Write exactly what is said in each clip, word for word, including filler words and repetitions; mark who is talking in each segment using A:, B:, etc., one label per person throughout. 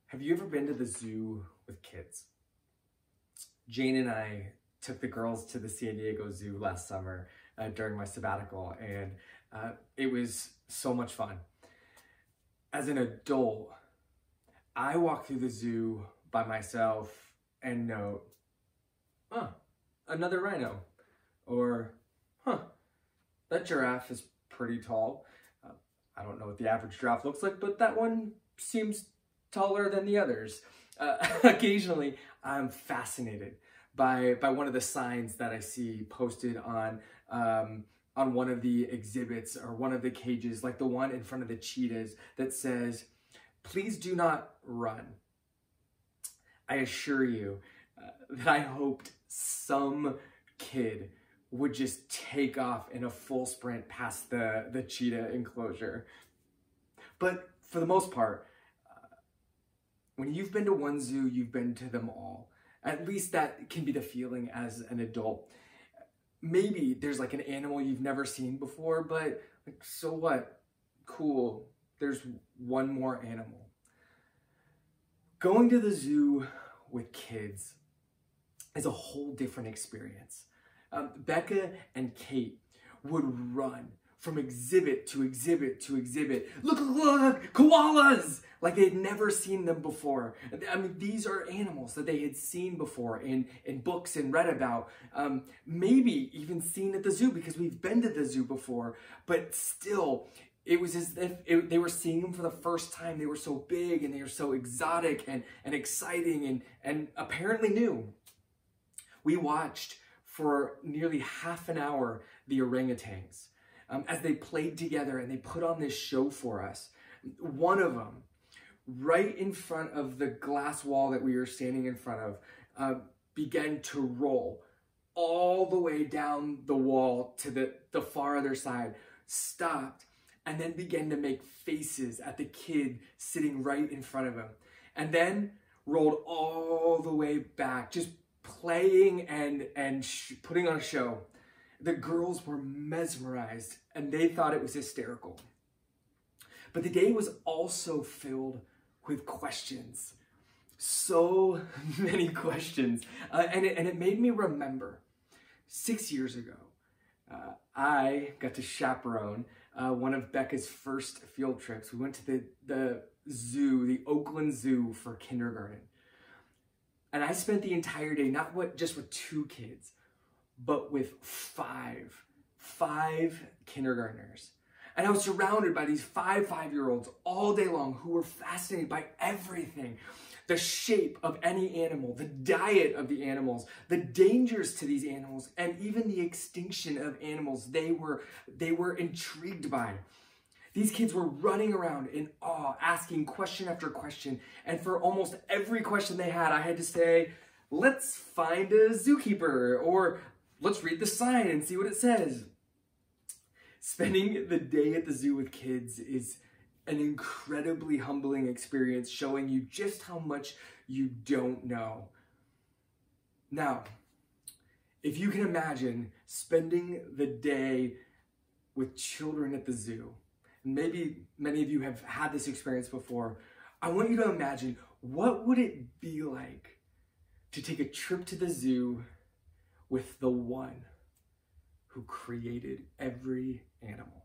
A: Have you ever been to the zoo with kids? Jane and I took the girls to the San Diego Zoo last summer uh, during my sabbatical, and uh, it was so much fun. As an adult, I walk through the zoo by myself and note, huh, another rhino, or huh, that giraffe is pretty tall. Uh, I don't know what the average giraffe looks like, but that one seems taller than the others. Uh, occasionally, I'm fascinated by by one of the signs that I see posted on um, on one of the exhibits or one of the cages, like the one in front of the cheetahs that says, "Please do not run." I assure you uh, that I hoped some kid would just take off in a full sprint past the, the cheetah enclosure. But for the most part, uh, when you've been to one zoo, you've been to them all. At least that can be the feeling as an adult. Maybe there's like an animal you've never seen before, but like, so what? Cool, there's one more animal. Going to the zoo with kids is a whole different experience. Um, Becca and Kate would run from exhibit to exhibit to exhibit. Look, look, look, koalas! Like they had never seen them before. I mean, these are animals that they had seen before in, in books and read about. Um, maybe even seen at the zoo because we've been to the zoo before, but still, it was as if it, they were seeing them for the first time. They were so big and they were so exotic and, and exciting and, and apparently new. We watched for nearly half an hour the orangutans um, as they played together and they put on this show for us. One of them, right in front of the glass wall that we were standing in front of, uh, began to roll all the way down the wall to the, the far other side, stopped, and then began to make faces at the kid sitting right in front of him. And then rolled all the way back, just playing and, and sh putting on a show. The girls were mesmerized and they thought it was hysterical. But the day was also filled with questions. So many questions. Uh, and, it, and it made me remember six years ago, uh, I got to chaperone uh, one of Becca's first field trips. We went to the, the zoo, the Oakland Zoo for kindergarten. And I spent the entire day, not what, just with two kids, but with five, five kindergartners. And I was surrounded by these five five-year-olds all day long who were fascinated by everything. The shape of any animal, the diet of the animals, the dangers to these animals, and even the extinction of animals they were, they were intrigued by. These kids were running around in awe, asking question after question. And for almost every question they had, I had to say, let's find a zookeeper, or let's read the sign and see what it says. Spending the day at the zoo with kids is an incredibly humbling experience, showing you just how much you don't know. Now, if you can imagine spending the day with children at the zoo, maybe many of you have had this experience before, I want you to imagine, what would it be like to take a trip to the zoo with the one who created every animal?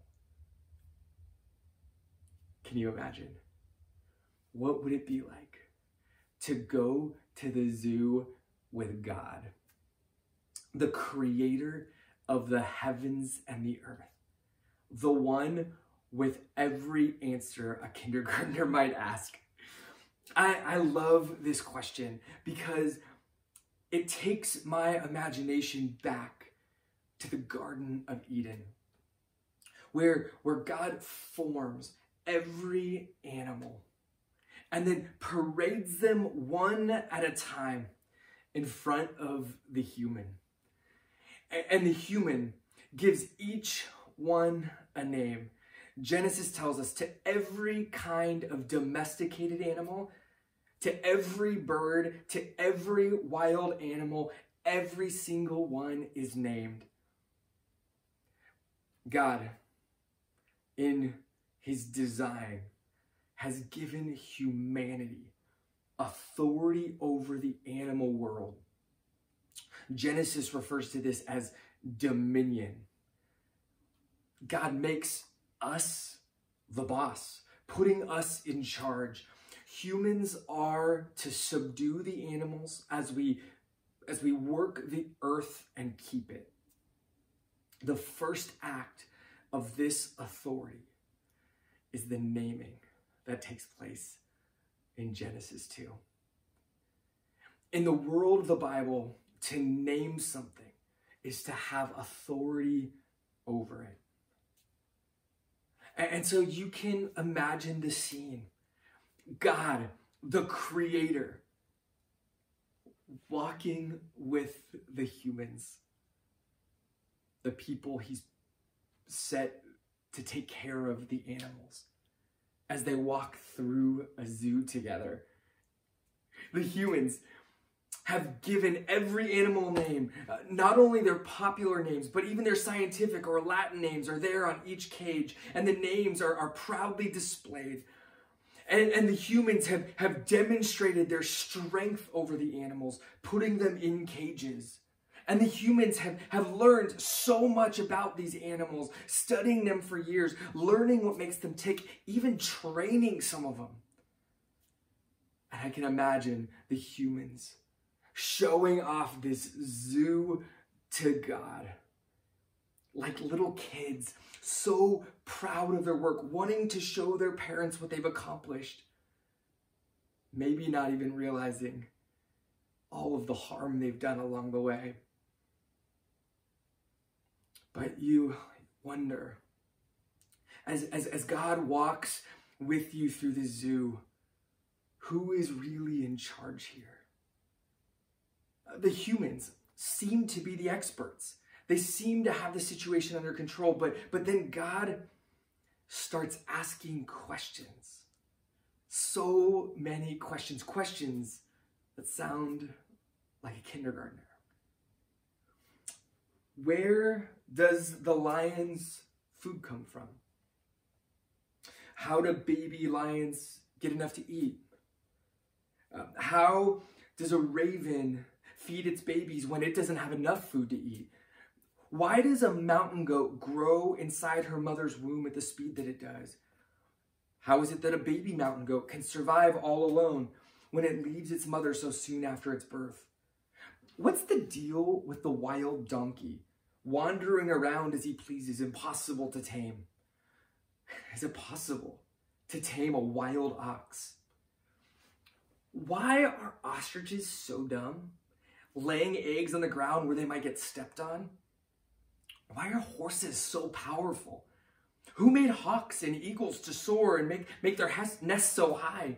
A: Can you imagine? What would it be like to go to the zoo with God, the creator of the heavens and the earth, the one with every answer a kindergartner might ask? I, I love this question because it takes my imagination back to the Garden of Eden, where, where God forms every animal and then parades them one at a time in front of the human. And, and the human gives each one a name. Genesis tells us to every kind of domesticated animal, to every bird, to every wild animal, every single one is named. God, in his design, has given humanity authority over the animal world. Genesis refers to this as dominion. God makes us the boss, putting us in charge. Humans are to subdue the animals as we, as we work the earth and keep it. The first act of this authority is the naming that takes place in Genesis two. In the world of the Bible, to name something is to have authority over it. And so you can imagine the scene. God, the creator, walking with the humans, the people he's set to take care of the animals as they walk through a zoo together. The humans have given every animal name, uh, not only their popular names, but even their scientific or Latin names are there on each cage, and the names are, are proudly displayed. And, and the humans have, have demonstrated their strength over the animals, putting them in cages. And the humans have, have learned so much about these animals, studying them for years, learning what makes them tick, even training some of them. And I can imagine the humans showing off this zoo to God, like little kids, so proud of their work, wanting to show their parents what they've accomplished, maybe not even realizing all of the harm they've done along the way. But you wonder, as, as, as God walks with you through the zoo, who is really in charge here? The humans seem to be the experts. They seem to have the situation under control, but, but then God starts asking questions. So many questions, questions that sound like a kindergartner. Where does the lion's food come from? How do baby lions get enough to eat? Uh, how does a raven feed its babies when it doesn't have enough food to eat? Why does a mountain goat grow inside her mother's womb at the speed that it does? How is it that a baby mountain goat can survive all alone when it leaves its mother so soon after its birth? What's the deal with the wild donkey wandering around as he pleases, impossible to tame? Is it possible to tame a wild ox? Why are ostriches so dumb, laying eggs on the ground where they might get stepped on? Why are horses so powerful? Who made hawks and eagles to soar and make, make their nests so high?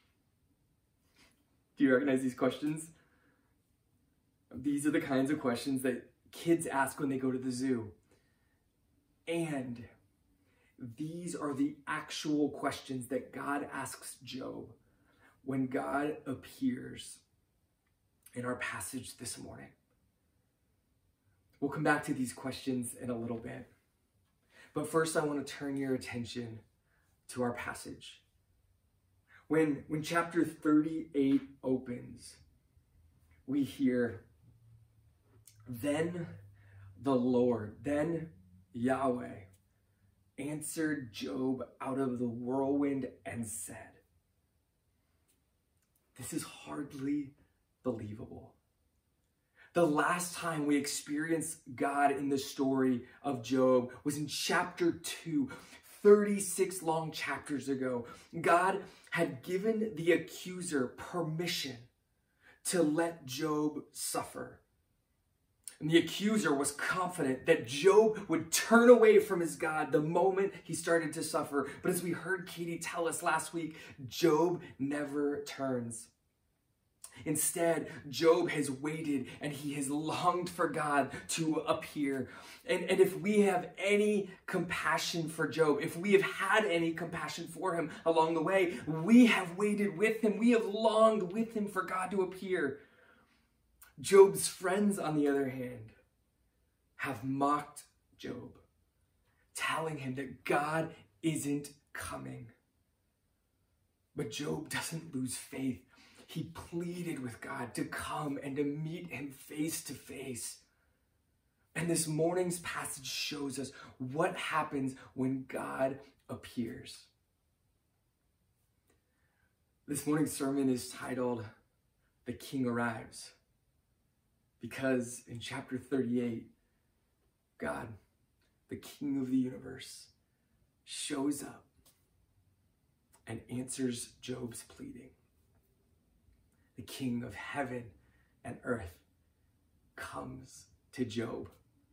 A: Do you recognize these questions? These are the kinds of questions that kids ask when they go to the zoo. And these are the actual questions that God asks Job when God appears in our passage this morning. We'll come back to these questions in a little bit. But first, I want to turn your attention to our passage. When, when chapter thirty-eight opens, we hear, "Then the Lord, then Yahweh, answered Job out of the whirlwind and said," this is hardly believable. The last time we experienced God in the story of Job was in chapter two, thirty-six long chapters ago. God had given the accuser permission to let Job suffer. And the accuser was confident that Job would turn away from his God the moment he started to suffer. But as we heard Katie tell us last week, Job never turns. Instead, Job has waited and he has longed for God to appear. And, and if we have any compassion for Job, if we have had any compassion for him along the way, we have waited with him. We have longed with him for God to appear. Job's friends, on the other hand, have mocked Job, telling him that God isn't coming. But Job doesn't lose faith. he pleaded with God to come and to meet him face to face. And this morning's passage shows us what happens when God appears. This morning's sermon is titled, "The King Arrives," because in chapter thirty-eight, God, the King of the universe, shows up and answers Job's pleading. The King of heaven and earth comes to Job.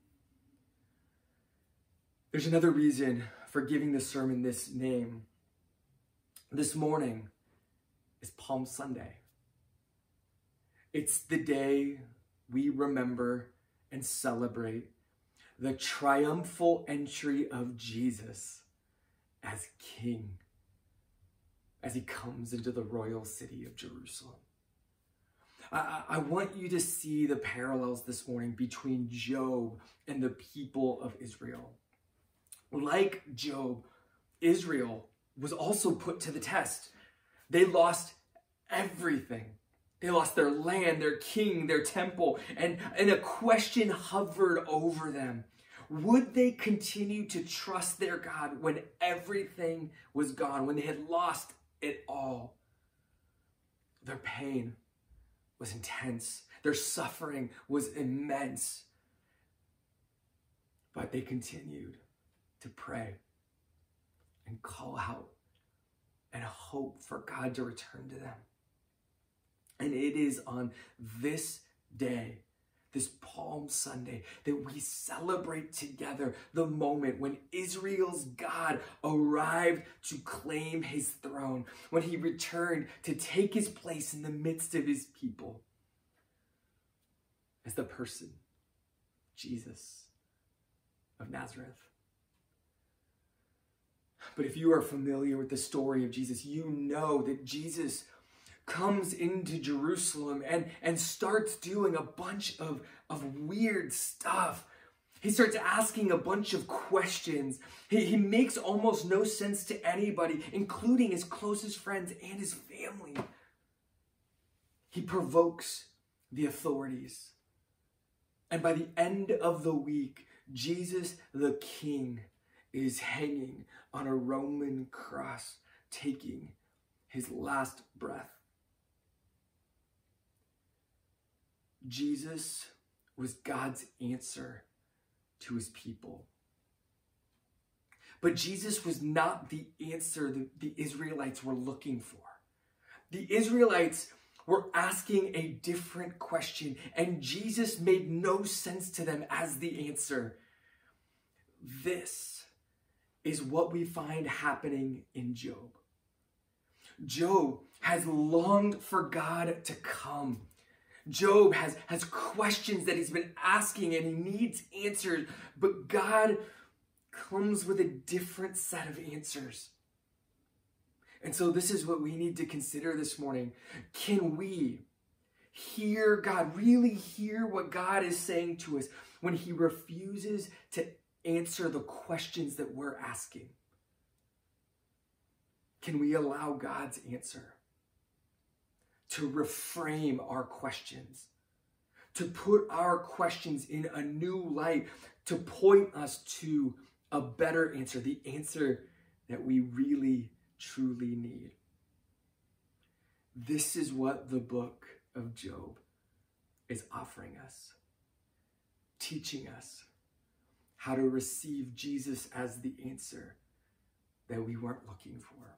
A: There's another reason for giving the sermon this name. This morning is Palm Sunday. It's the day we remember and celebrate the triumphal entry of Jesus as King, as he comes into the royal city of Jerusalem. I, I want you to see the parallels this morning between Job and the people of Israel. Like Job, Israel was also put to the test. They lost everything. They lost their land, their king, their temple, and, and a question hovered over them. Would they continue to trust their God when everything was gone, when they had lost it all? Their pain was intense. Their suffering was immense. But they continued to pray and call out and hope for God to return to them. And it is on this day, this Palm Sunday, that we celebrate together the moment when Israel's God arrived to claim his throne, when he returned to take his place in the midst of his people as the person, Jesus of Nazareth. But if you are familiar with the story of Jesus, you know that Jesus comes into Jerusalem and, and starts doing a bunch of, of weird stuff. He starts asking a bunch of questions. He, he makes almost no sense to anybody, including his closest friends and his family. He provokes the authorities. And by the end of the week, Jesus the King is hanging on a Roman cross, taking his last breath. Jesus was God's answer to his people. But Jesus was not the answer that the Israelites were looking for. The Israelites were asking a different question, and Jesus made no sense to them as the answer. This is what we find happening in Job. Job has longed for God to come. Job has, has questions that he's been asking and he needs answers, but God comes with a different set of answers. And so this is what we need to consider this morning. Can we hear God, really hear what God is saying to us when he refuses to answer the questions that we're asking? Can we allow God's answer to reframe our questions, to put our questions in a new light, to point us to a better answer, the answer that we really, truly need? This is what the book of Job is offering us, teaching us how to receive Jesus as the answer that we weren't looking for.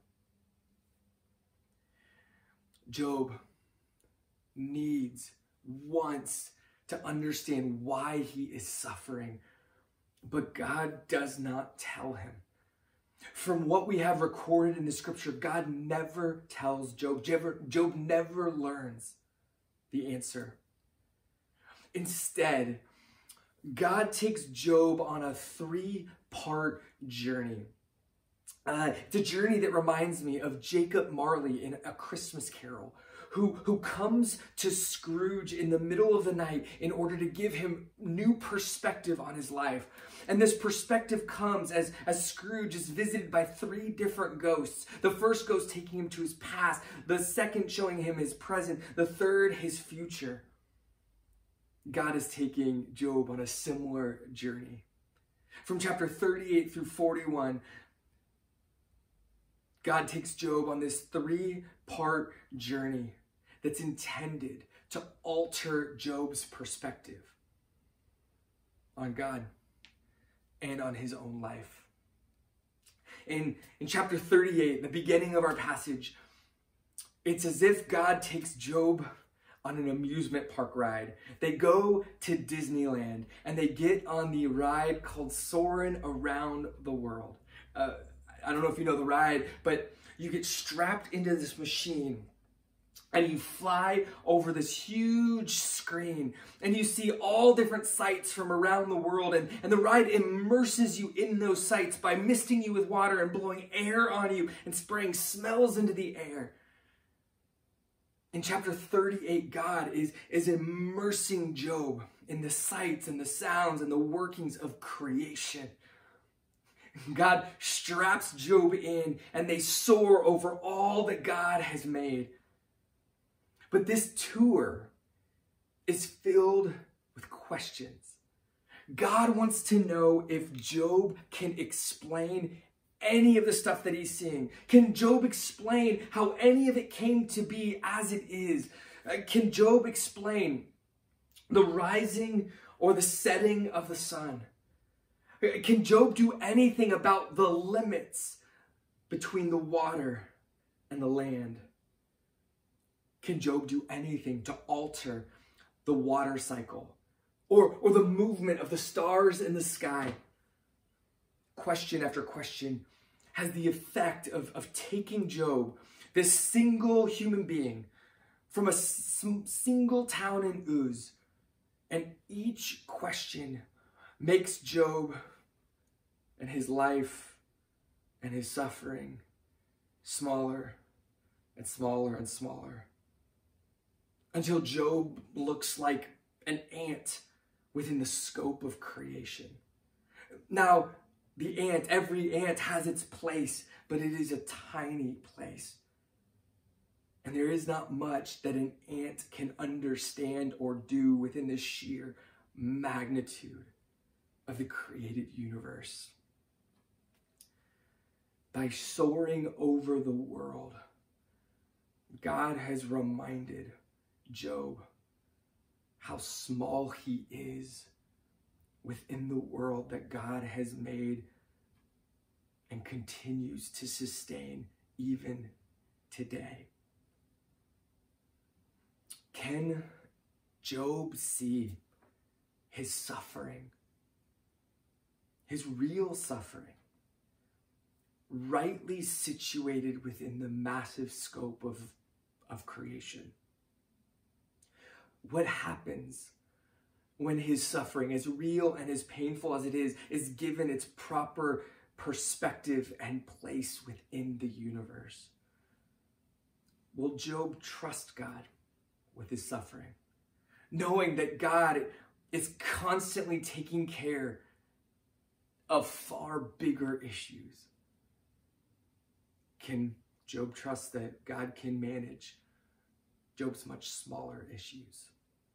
A: Job needs, wants to understand why he is suffering, but God does not tell him. From what we have recorded in the scripture, God never tells Job. Job never learns the answer. Instead, God takes Job on a three-part journey. Uh, it's a journey that reminds me of Jacob Marley in A Christmas Carol, who, who comes to Scrooge in the middle of the night in order to give him new perspective on his life. And this perspective comes as, as Scrooge is visited by three different ghosts. The first ghost taking him to his past, the second showing him his present, the third his future. God is taking Job on a similar journey. From chapter thirty-eight through forty-one, God takes Job on this three-part journey that's intended to alter Job's perspective on God and on his own life. In, in chapter thirty-eight, the beginning of our passage, it's as if God takes Job on an amusement park ride. They go to Disneyland and they get on the ride called Soarin' Around the World. Uh, I don't know if you know the ride, but you get strapped into this machine and you fly over this huge screen and you see all different sights from around the world, and, and the ride immerses you in those sights by misting you with water and blowing air on you and spraying smells into the air. In chapter thirty-eight, God is, is immersing Job in the sights and the sounds and the workings of creation. God straps Job in and they soar over all that God has made. But this tour is filled with questions. God wants to know if Job can explain any of the stuff that he's seeing. Can Job explain how any of it came to be as it is? Uh, can Job explain the rising or the setting of the sun? Can Job do anything about the limits between the water and the land? Can Job do anything to alter the water cycle or, or the movement of the stars in the sky? Question after question has the effect of, of taking Job, this single human being, from a s- single town in Uz, and each question makes Job and his life and his suffering smaller and smaller and smaller, until Job looks like an ant within the scope of creation. Now, the ant, every ant has its place, but it is a tiny place. And there is not much that an ant can understand or do within the sheer magnitude of the created universe. By soaring over the world, God has reminded Job how small he is within the world that God has made and continues to sustain even today. Can Job see his suffering, his real suffering, rightly situated within the massive scope of, of creation? What happens when his suffering, as real and as painful as it is, is given its proper perspective and place within the universe? Will Job trust God with his suffering, knowing that God is constantly taking care of far bigger issues? Can Job trust that God can manage Job's much smaller issues?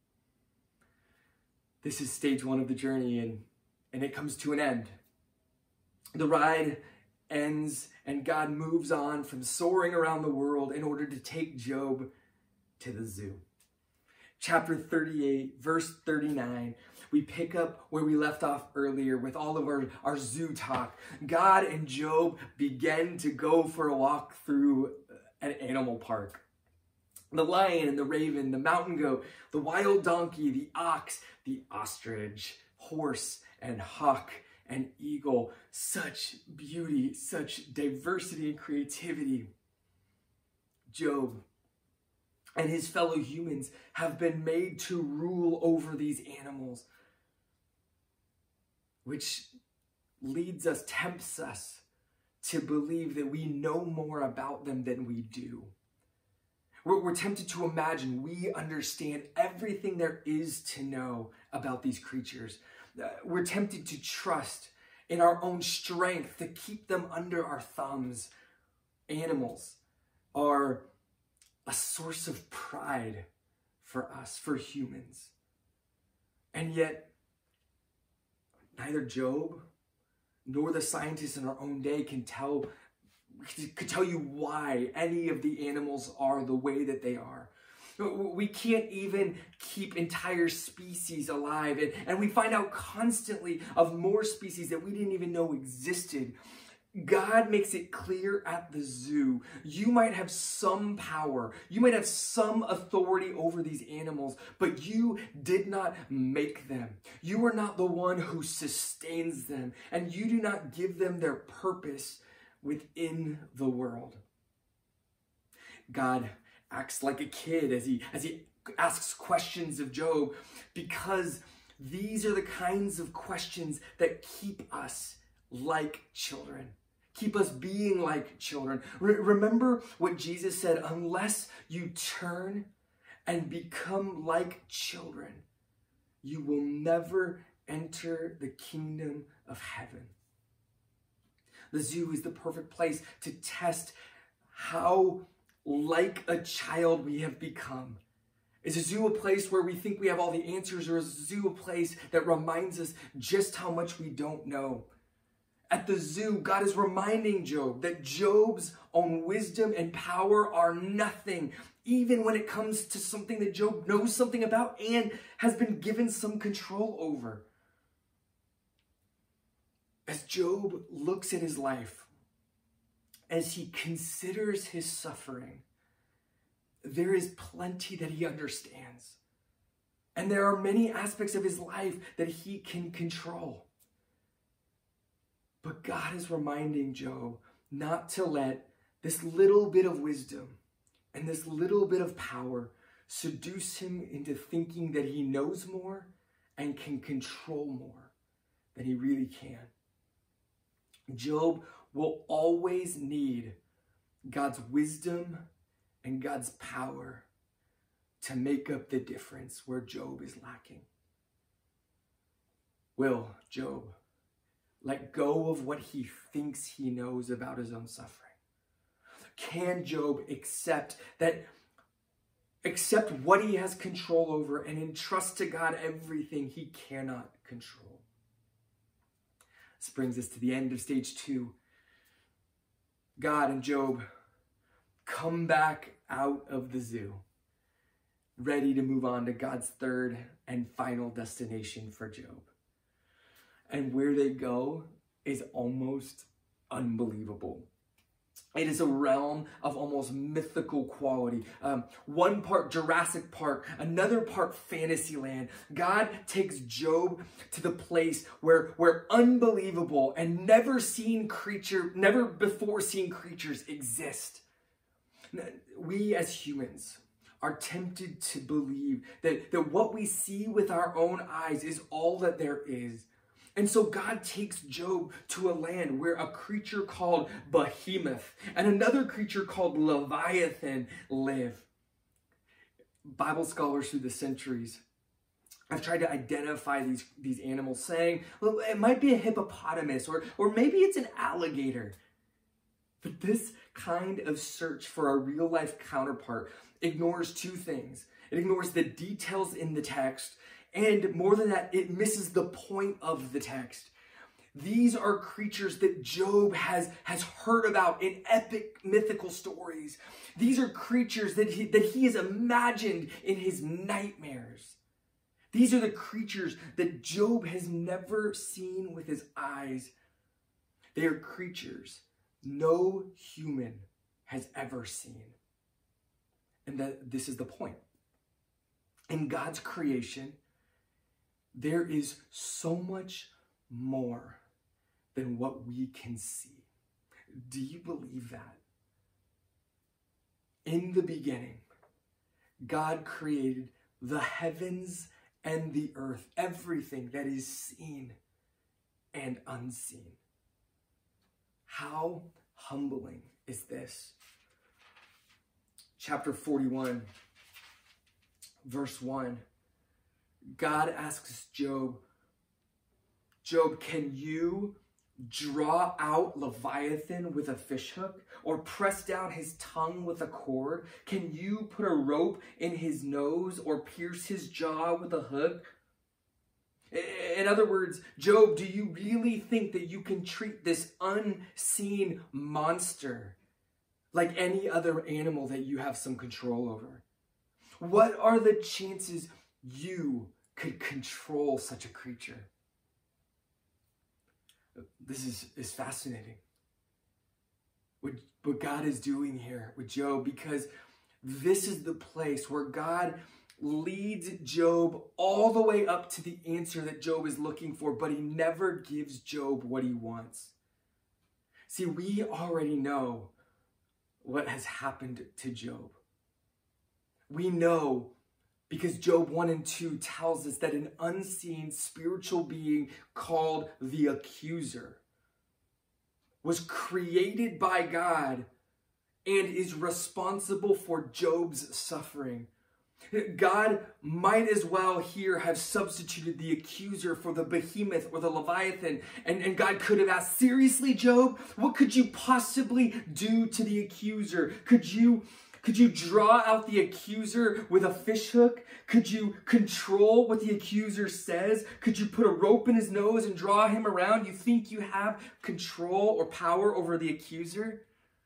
A: This is stage one of the journey, and, and it comes to an end. The ride ends, and God moves on from soaring around the world in order to take Job to the zoo. Chapter thirty-eight, verse thirty-nine, we pick up where we left off earlier with all of our, our zoo talk. God and Job begin to go for a walk through an animal park. The lion and the raven, the mountain goat, the wild donkey, the ox, the ostrich, horse and hawk and eagle. Such beauty, such diversity and creativity. Job and his fellow humans have been made to rule over these animals, which leads us, tempts us to believe that we know more about them than we do. We're, we're tempted to imagine we understand everything there is to know about these creatures. Uh, we're tempted to trust in our own strength to keep them under our thumbs. Animals are a source of pride for us, for humans. And yet, neither Job nor the scientists in our own day can tell, could tell you why any of the animals are the way that they are. We can't even keep entire species alive. And, and we find out constantly of more species that we didn't even know existed. God makes it clear at the zoo, you might have some power, you might have some authority over these animals, but you did not make them. You are not the one who sustains them, and you do not give them their purpose within the world. God acts like a kid as he, as he asks questions of Job, because these are the kinds of questions that keep us like children. Keep us being like children. Re- remember what Jesus said, unless you turn and become like children, you will never enter the kingdom of heaven. The zoo is the perfect place to test how like a child we have become. Is a zoo a place where we think we have all the answers, or is a zoo a place that reminds us just how much we don't know? At the zoo, God is reminding Job that Job's own wisdom and power are nothing, even when it comes to something that Job knows something about and has been given some control over. As Job looks at his life, as he considers his suffering, there is plenty that he understands. And there are many aspects of his life that he can control. But God is reminding Job not to let this little bit of wisdom and this little bit of power seduce him into thinking that he knows more and can control more than he really can. Job will always need God's wisdom and God's power to make up the difference where Job is lacking. Will Job let go of what he thinks he knows about his own suffering? Can Job accept that, accept what he has control over and entrust to God everything he cannot control? This brings us to the end of stage two. God and Job come back out of the zoo, ready to move on to God's third and final destination for Job. And where they go is almost unbelievable. It is a realm of almost mythical quality. Um, one part Jurassic Park, another part Fantasyland. God takes Job to the place where, where unbelievable and never seen creature, never before seen creatures exist. We as humans are tempted to believe that, that what we see with our own eyes is all that there is. And so God takes Job to a land where a creature called Behemoth and another creature called Leviathan live. Bible scholars through the centuries have tried to identify these, these animals, saying, well, it might be a hippopotamus, or, or maybe it's an alligator. But this kind of search for a real-life counterpart ignores two things. It ignores the details in the text, and more than that, it misses the point of the text. These are creatures that Job has, has heard about in epic mythical stories. These are creatures that he, that he has imagined in his nightmares. These are the creatures that Job has never seen with his eyes. They are creatures no human has ever seen. And that this is the point. In God's creation, there is so much more than what we can see. Do you believe that? In the beginning, God created the heavens and the earth, everything that is seen and unseen. How humbling is this? Chapter forty-one, verse one. God asks Job, Job, can you draw out Leviathan with a fishhook, or press down his tongue with a cord? Can you put a rope in his nose, or pierce his jaw with a hook? In other words, Job, do you really think that you can treat this unseen monster like any other animal that you have some control over? What are the chances you could control such a creature? This is, is fascinating. What, what God is doing here with Job, because this is the place where God leads Job all the way up to the answer that Job is looking for, but he never gives Job what he wants. See, we already know what has happened to Job. We know because Job one and two tells us that an unseen spiritual being called the accuser was created by God and is responsible for Job's suffering. God might as well here have substituted the accuser for the behemoth or the Leviathan. And, and God could have asked, seriously, Job, what could you possibly do to the accuser? Could you, could you draw out the accuser with a fishhook? Could you control what the accuser says? Could you put a rope in his nose and draw him around? You think you have control or power over the accuser?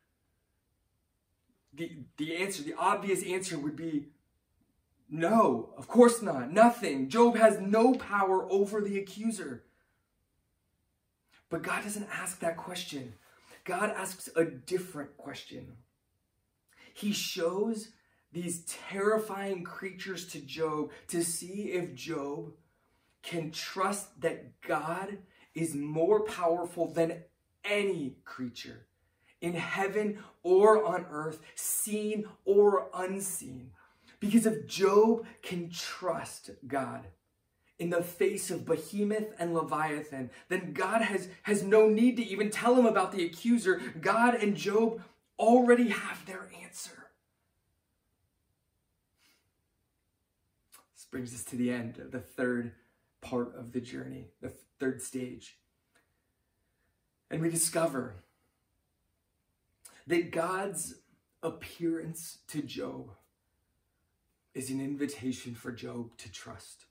A: The, the answer, the obvious answer would be, no, of course not. Nothing. Job has no power over the accuser. But God doesn't ask that question. God asks a different question. He shows these terrifying creatures to Job to see if Job can trust that God is more powerful than any creature in heaven or on earth, seen or unseen. Because if Job can trust God in the face of Behemoth and Leviathan, then God has, has no need to even tell him about the accuser. God and Job already have their answer. This brings us to the end of the third part of the journey, the third stage. And we discover that God's appearance to Job is an invitation for Job to trust.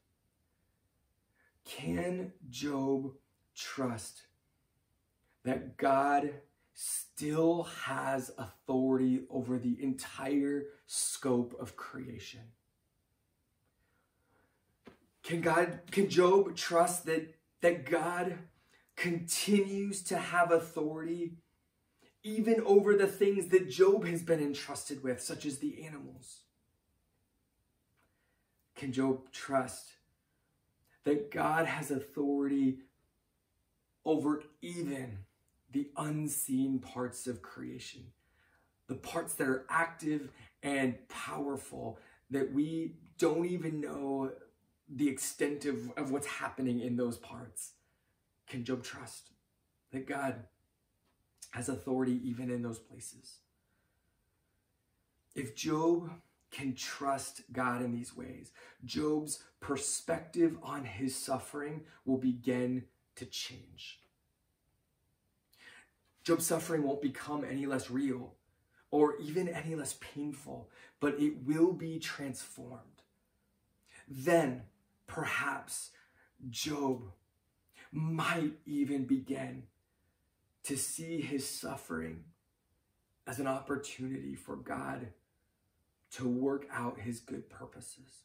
A: Can Job trust that God still has authority over the entire scope of creation? Can God, can Job trust that, that God continues to have authority even over the things that Job has been entrusted with, such as the animals? Can Job trust that God has authority over even the unseen parts of creation, the parts that are active and powerful that we don't even know the extent of, of what's happening in those parts? Can Job trust that God has authority even in those places? If Job can trust God in these ways, Job's perspective on his suffering will begin to change. Job's suffering won't become any less real or even any less painful, but it will be transformed. Then, perhaps, Job might even begin to see his suffering as an opportunity for God to work out his good purposes.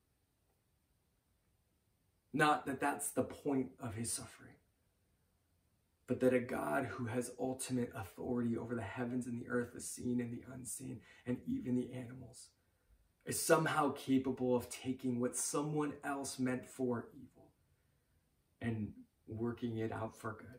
A: Not that that's the point of his suffering, but that a God who has ultimate authority over the heavens and the earth, the seen and the unseen, and even the animals, is somehow capable of taking what someone else meant for evil and working it out for good.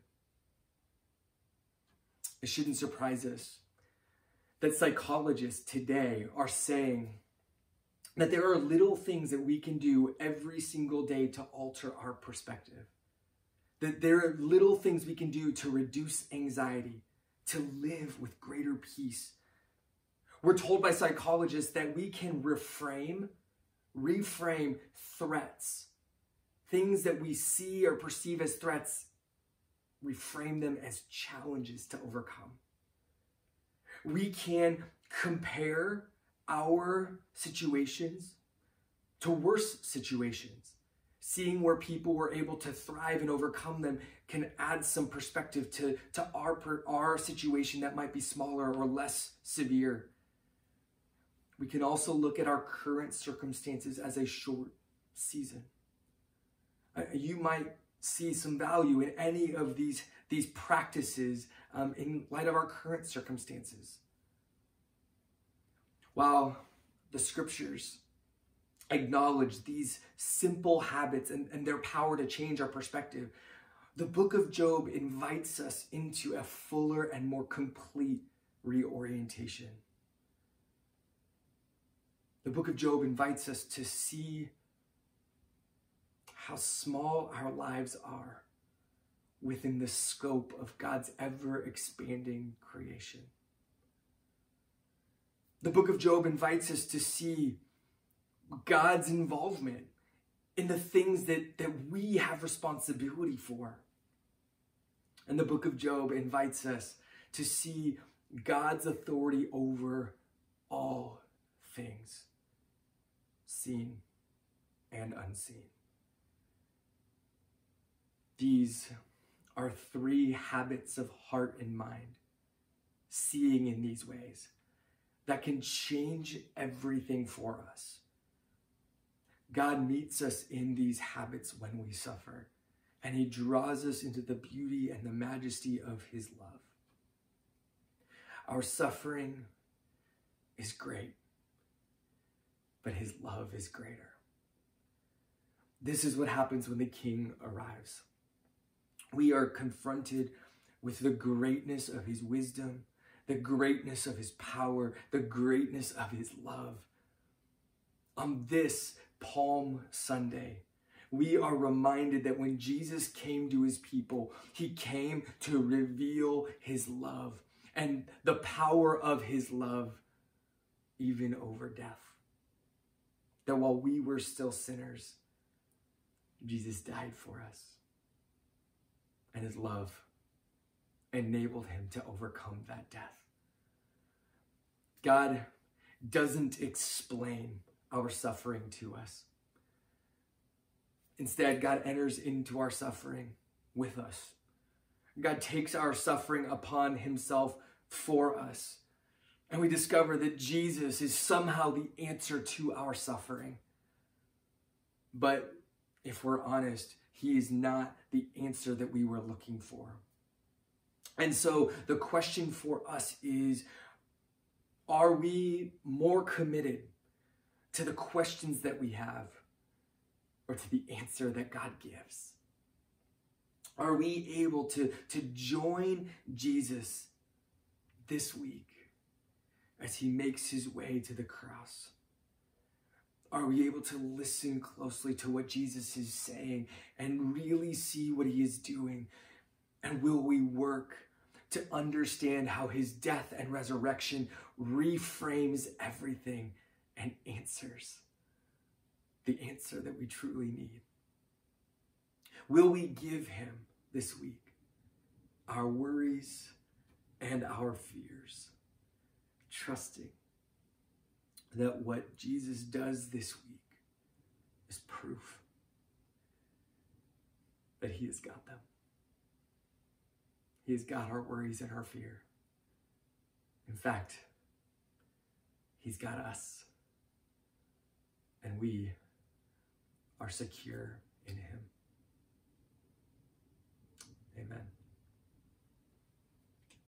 A: It shouldn't surprise us that psychologists today are saying that there are little things that we can do every single day to alter our perspective. That there are little things we can do to reduce anxiety, to live with greater peace. We're told by psychologists that we can reframe, reframe threats, things that we see or perceive as threats, reframe them as challenges to overcome. We can compare our situations to worse situations. Seeing where people were able to thrive and overcome them can add some perspective to, to our, our situation that might be smaller or less severe. We can also look at our current circumstances as a short season. Uh, you might see some value in any of these, these practices um, in light of our current circumstances. While the scriptures acknowledge these simple habits and, and their power to change our perspective, the book of Job invites us into a fuller and more complete reorientation. The book of Job invites us to see how small our lives are within the scope of God's ever-expanding creation. The book of Job invites us to see God's involvement in the things that, that we have responsibility for. And the book of Job invites us to see God's authority over all things, seen and unseen. These are three habits of heart and mind, seeing in these ways, that can change everything for us. God meets us in these habits when we suffer, and he draws us into the beauty and the majesty of his love. Our suffering is great, but his love is greater. This is what happens when the king arrives. We are confronted with the greatness of his wisdom, the greatness of his power, the greatness of his love. On this Palm Sunday, we are reminded that when Jesus came to his people, he came to reveal his love and the power of his love, even over death. That while we were still sinners, Jesus died for us. And his love enabled him to overcome that death. God doesn't explain our suffering to us. Instead, God enters into our suffering with us. God takes our suffering upon himself for us. And we discover that Jesus is somehow the answer to our suffering. But if we're honest, he is not the answer that we were looking for. And so the question for us is, are we more committed to the questions that we have or to the answer that God gives? Are we able to, to join Jesus this week as he makes his way to the cross? Are we able to listen closely to what Jesus is saying and really see what he is doing? And will we work to understand how his death and resurrection reframes everything and answers the answer that we truly need? Will we give him this week our worries and our fears, trusting that what Jesus does this week is proof that he has got them? He has got our worries and our fear. In fact, he's got us, and we are secure in him.